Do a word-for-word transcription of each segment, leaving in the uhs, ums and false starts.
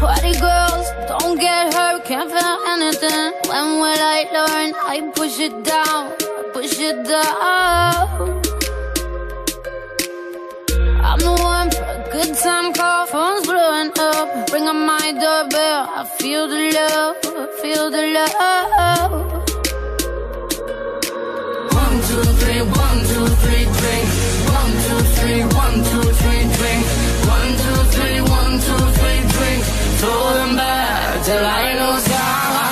Party girls, don't get hurt, can't feel anything. When will I learn? I push it down, I push it down. I'm the one for a good time call, phone's blowing up. Ring on my doorbell, I feel the love, I feel the love. One, two, three, one, two, three, drink. One, two, three, one, two, three, drink. One, two, three, one, two, three, drink. Throw them back till I lose count.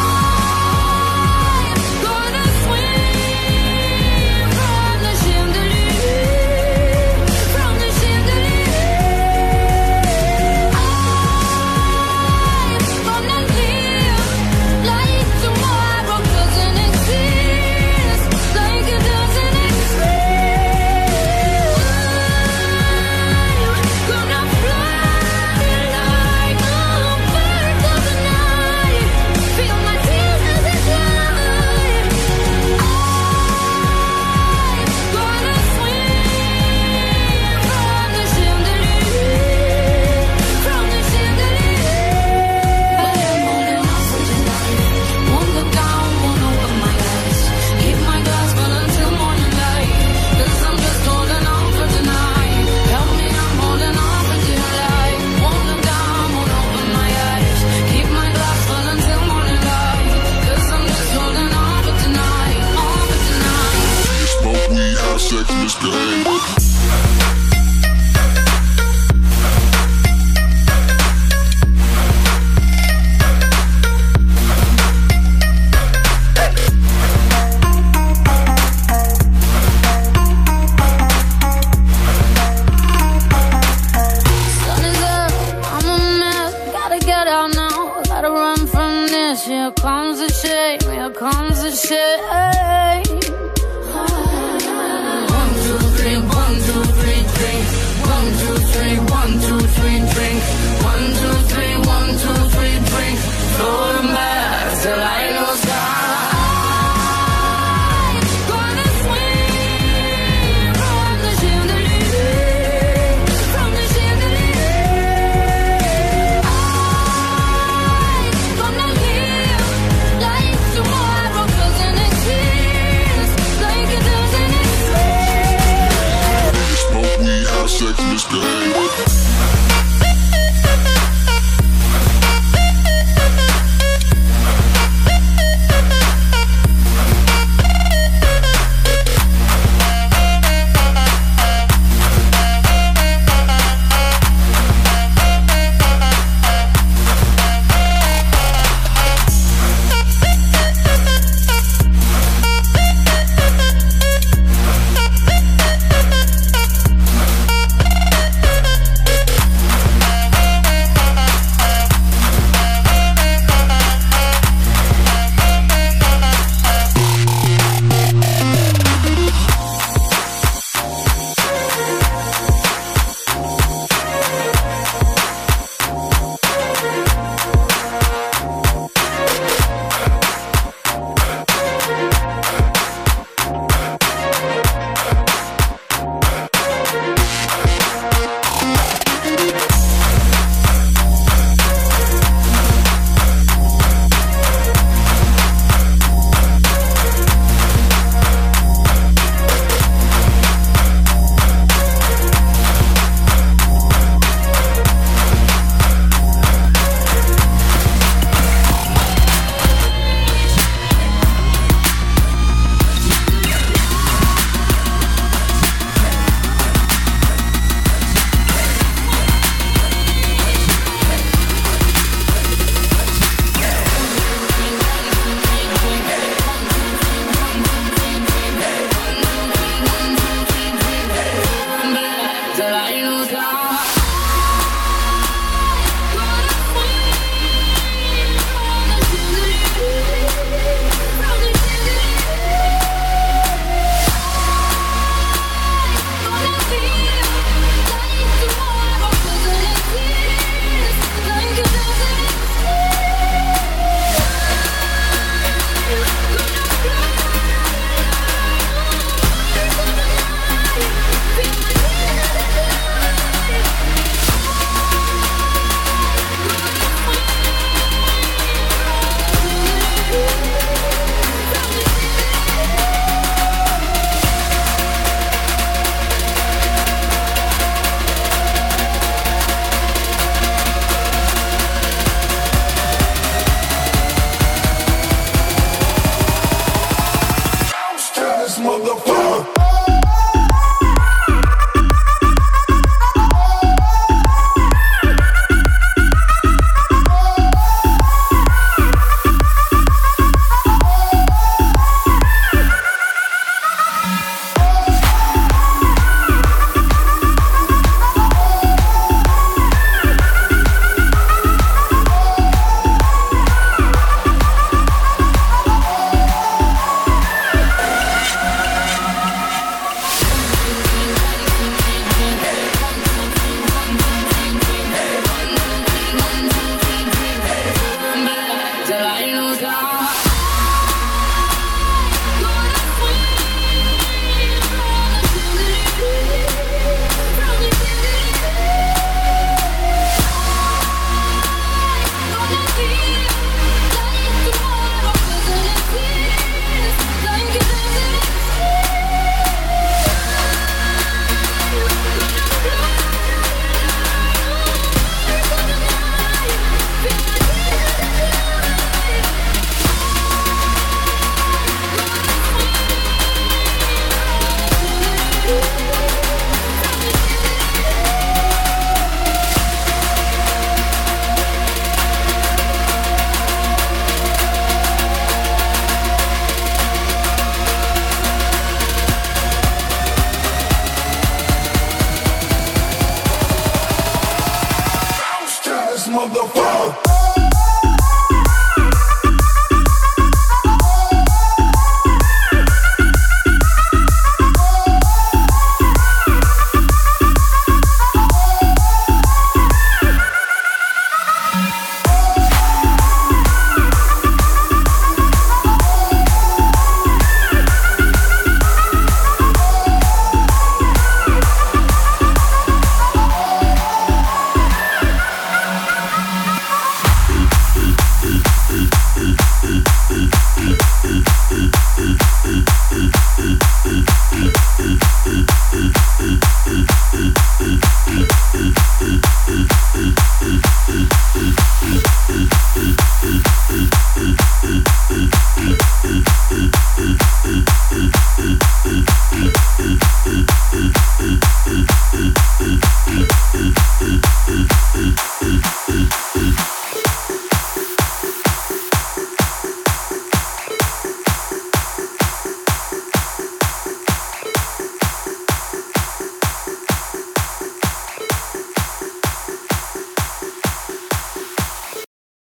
Here comes the shame, here comes the shame. One, two, three, one, two, three, drink. One, two, three, one, two, three, drink. One, two, three, one, two, three, drink. Throw them back till I lose count. Sex misbehave. motherfucker. We'll be right back.